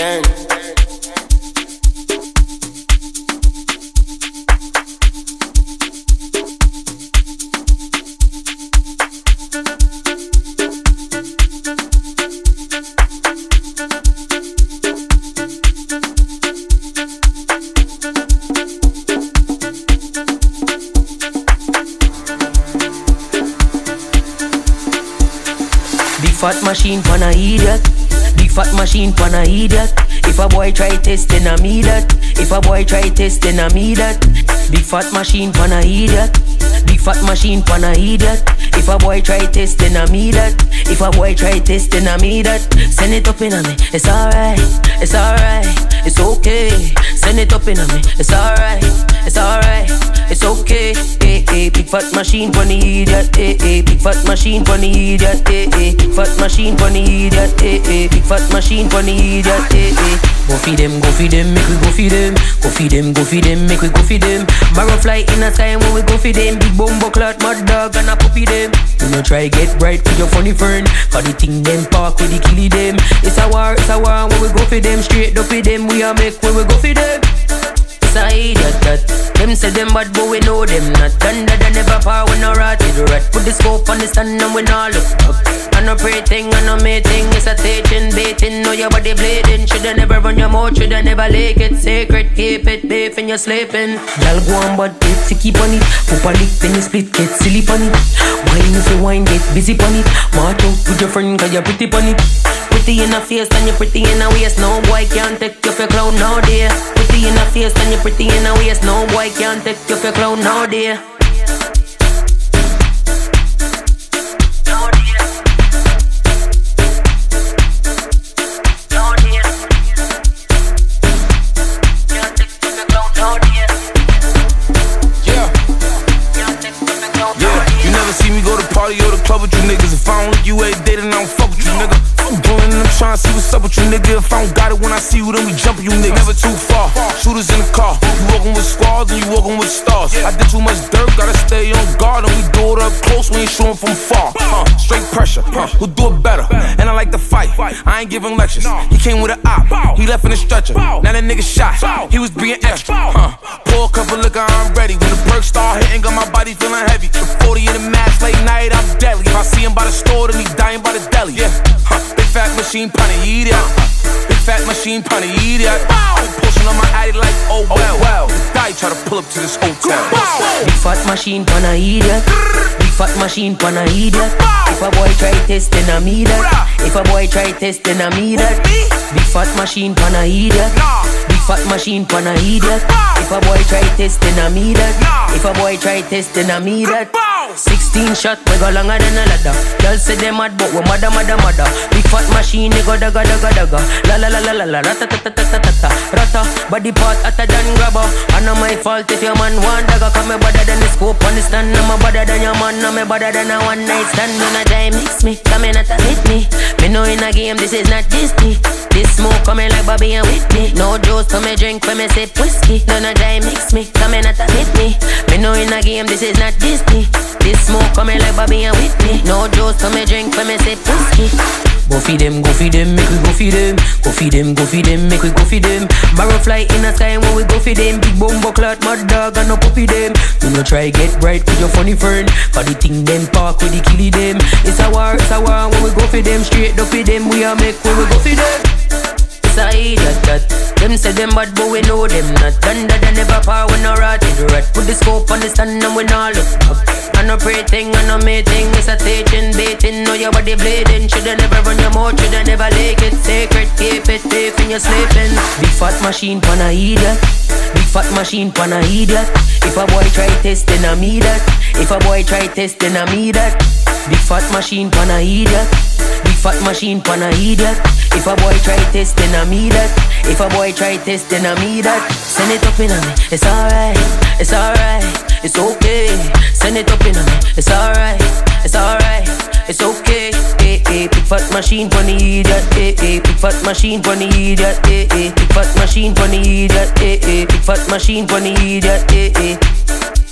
again. Fat machine pan a idiot. Big fat machine pan a idiot. If a boy try test then I me that. If a boy try test then I me that. Big fat machine pan a idiot. Big fat machine pan a idiot. If a boy try test then I me that. If a boy try test then I me that. Send it up in on me. It's alright. It's alright. It's okay. Send it up in on me. It's alright. It's alright. It's okay. Hey, hey. Big fat machine pan a idiot. Hey, hey. Big fat machine pan a idiot. Hey, hey. Fat machine pan a idiot. Hey, hey. Big fat machine pan a idiot. Hey, hey. Go feed them, make we go feed them. Go feed them, make we go feed them. Barrow fly in the sky when we go feed them. Big bumbo clot, mad dog and a puppy them. Do not try get bright with your funny friend. Cause the thing them park with the killie them. It's a war when we go feed them. Straight up with them, we a make when we go feed them. It's a idiot that. Them say them bad but we know them not. Thunder they never power when no rat is rat. Put the scope on the stand and we not look up. I no pray thing, I no make thing. It's a teaching, baiting, know your body bleeding. Shoulda never run your mouth, shoulda never leak it. Secret, keep it, beef and you're sleeping. Y'all go on but if you keep on it. Pop a lick, then you split, get silly on it. Wine if you wine, get busy on it. March out with your friend cause you're pretty on it. Pretty in the face and you're pretty in the waist. No boy can't take you for clown nowadays. Pretty in the face and you're pretty in the waist. No boy can't take you for clown nowadays. See me go to party or the club with you niggas. If I don't look you every day, then I don't fuck with you, nigga. I'm doing and I'm trying to see what's up with you, nigga. If I don't got it when I see you, then we jumpin' you, nigga. Never too far, shooters in the car. You walkin' with squads and you walkin' with stars. I did too much dirt, gotta stay on guard. And we do it up close, we ain't shootin' from far. Straight pressure, who do it better? And I like to fight, I ain't giving lectures. He came with an op, he left in a stretcher. Now that nigga shot, he was being extra. Pour a cup of liquor, I'm ready. When the perks start hitting, got my body feeling heavy. The 40 in the max, late night, I'm deadly. If I see him by the store, then he dying by the deli. Big fat machine, punny, eat it. Big fat machine, punny, eat it. I'm pushing on my addy like, oh well. The guy try to pull up to this hotel. Big fat machine, punny, eat it. Big fat machine, punny, eat it. If a boy try test, then I me that. If a boy try test, then I me that. Big fat machine, punny, eat it. Big fat machine, punny, eat it. If a boy try test, then I me that. If a boy try test, then I me that. 16 shot, we go longer than a ladder. Girls say they mad, but we mother. Big fat machine, they go daga. La la la la la la, rata ta ta ta ta ta. Rata, body part hotter than grabber. And not my fault if your man want dagger. Cause me better than the scope on the stand. I'm better than your man, I'm better than a one night stand. None of time mix me, come in at a hit me. Me know in a game, this is not Disney. This smoke coming like Bobby and Whitney. No juice to me drink, for me sip whiskey. None of time mix me, come in at a hit me. Me know in a game, this is not Disney. This smoke coming like Bobby and Whitney. No juice to me drink, for me sip whiskey. Go feed them, make we go feed them. Go feed them, make we go feed them. Barrow fly in the sky when we go feed them. Big bumbo clot, mad dog and no puppy them. Do not try get bright with your funny friend. Cause the thing them park with the killie them. It's a war when we go feed them. Straight up with them, we a make when we go feed them. It's a idiot that. Them say them bad but we know them not. Thunder they never power when no rat is rat. Put the scope on the stand and we not look up. I no pray thing, I no make thing. It's a teaching, baiting, know your body bleeding. Shoulda never run your mouth, shoulda never leak it. Secret, keep it, beef and you're sleeping. Big fat machine pan a idiot. Big fat machine pan a idiot. If a boy try test then I me that. If a boy try test then I me that. Big fat machine pan a idiot. Big fat machine pan a idiot. If a boy try test then I me that. If a boy try test then I me that. Send it up in on me, it's alright. It's alright, it's okay. Send it up in on me, it's alright. It's alright, it's okay. Hey, hey, big fat machine for the idiot. Hey, hey, big fat machine for the idiot. Hey, hey, big fat machine for the idiot. Hey, hey, big fat machine for the idiot. Hey, hey.